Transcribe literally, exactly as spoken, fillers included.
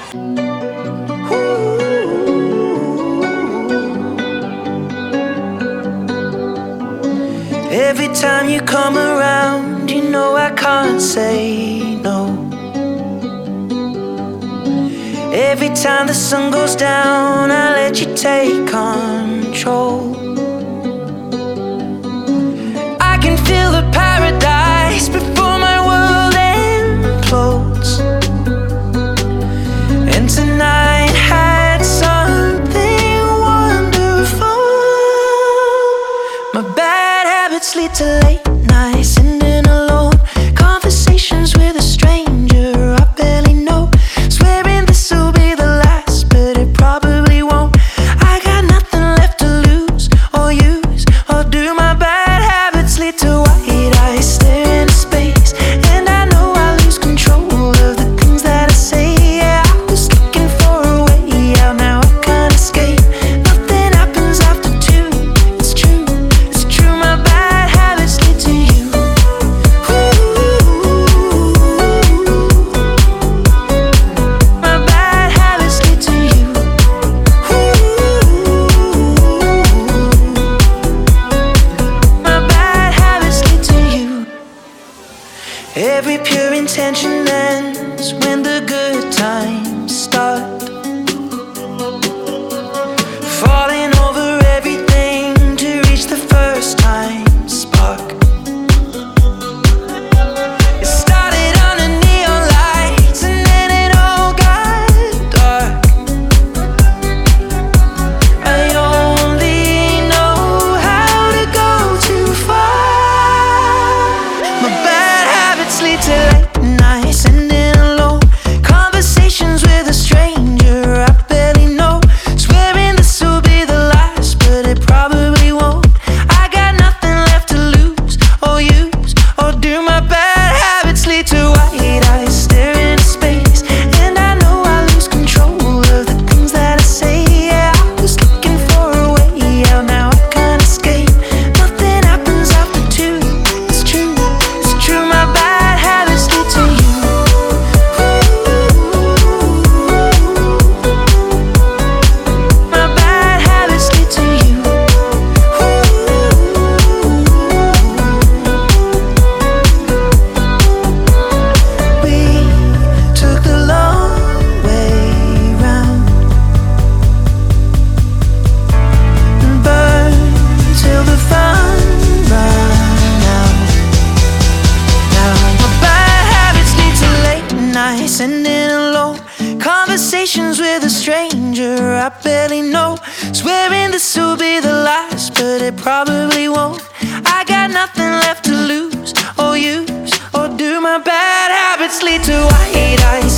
Every time you come around, you know I can't say no. Every time the sun goes down, I let you take control. I can feel the paradise before my world implodes. And tonight had something wonderful. My bad habits lead to late nights, ending alone. Conversations with a stranger I barely know. Swearing this will be the last, but it probably won't. I got nothing left to lose or use or do. My bad habits lead to white eyes staring into space, and I know I lose control of the things that I say. Yeah, I was looking for a way out, now I can't escape. Nothing happens after two. It's true, it's true. My bad habits lead to you. My bad habits lead to you. My bad habits lead to you. Every pure intention ends when the good times start. Falling over everything to reach the first time spark. It started under neon lights and then it all got dark. I only know how to go too far. My bad habits lead to late nights, ending alone. Conversations with a stranger I barely know. Swearing this will be the last, but it probably won't. I got nothing left to lose or use or do. My bad habits lead to white eyes staring into space, and I know I lose control of the things that I say. Yeah, I was looking for a way out, now I can't escape. Nothing happens after two. It's true, it's true. My bad habits lead to you. My bad habits lead to you. We took the long way round and burned till the fun ran out. Now my bad habits lead to late nights, ending alone. Conversations with a stranger I barely know. Swearing this will be the last, but it probably won't. I got nothing left to lose or use or do. My bad habits lead to white eyes